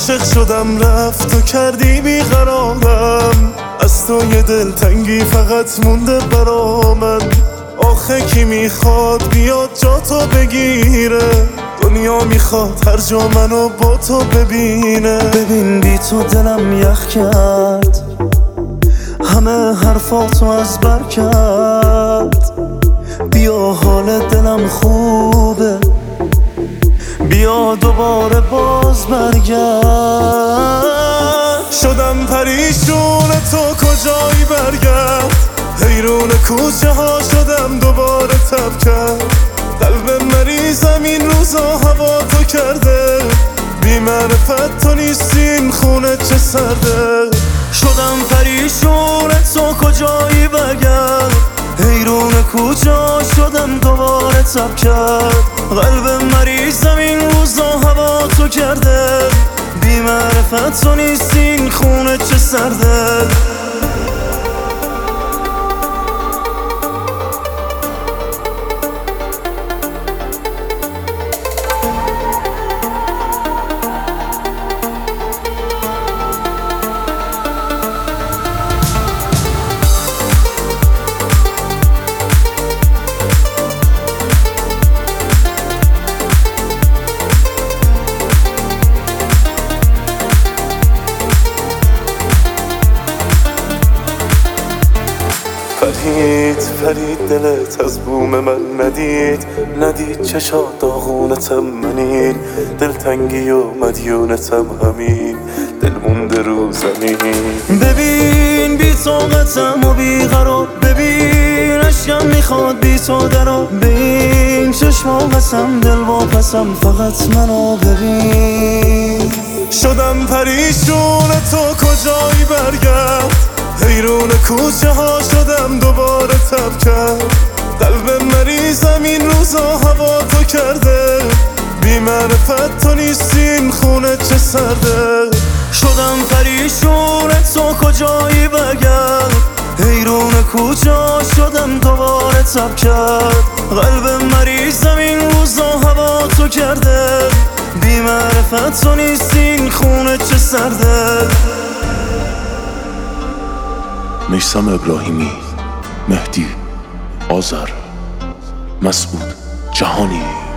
عاشق شدم رفت و کردی بیقرارم، از تو یه دلتنگی فقط مونده برا من. آخه کی میخواد بیاد جا تو بگیره؟ دنیا میخواد هر جا منو با تو ببینه. ببین بی تو دلم یخ کرد، همه حرفاتو از بر کرد. بیا حال دلم خوبه، بیا دوباره باز برگرد. شدم پریشون تو کجایی برگرد، حیرون کوچه ها شدم دوباره تب کرد. قلب مریضم این روزا هوا تو کرده، بی معرفت تو نیستین خونه چه سرده. شدم پریشون تو کجایی برگرد، حیرون کوچه ها شدم دوباره تب کرد. قلب مریضم این روزا هوا تو کرده، بی معرفت تو نیستین خونه چه سرده. فرید دلت از بوم من ندید چشات داغونتم منین. دلتنگی و مدیونتم همین، دل مونده رو زمین. ببین بی طاقتم و بی قرار، ببین عشقم میخواد بی تو درا. ببین چشما بسم دل واپسم، فقط منو ببین. شدم پریشون تو کجایی برگرد، حیرون کوچه ها شدم دوباره تب کرد. قلب مریضم این روزا هوا تو کرده، بی معرفت تو نیستین خونه چه سرده. شدم پریشون تو کجایی برگرد، حیرون کوچه ها شدم دوباره تب کرد. قلب مریضم این روزا هوا تو کرده، بی معرفت تو نیستین خونه چه سرده. میثم ابراهیمی، مهدی آذر، مسعود جهانی.